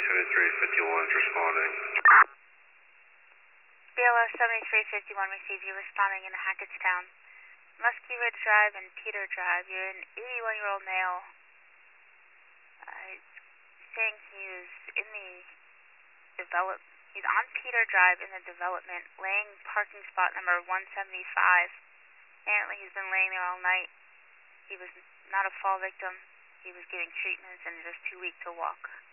7351 is responding. BLS 7351 received you responding in Hackettstown. Muskie Ridge Drive and Peter Drive. You're an 81-year-old male. Saying he was in the he's on Peter Drive in the development, laying parking spot number 175. Apparently he's been laying there all night. He was not a fall victim. He was getting treatments and just too weak to walk.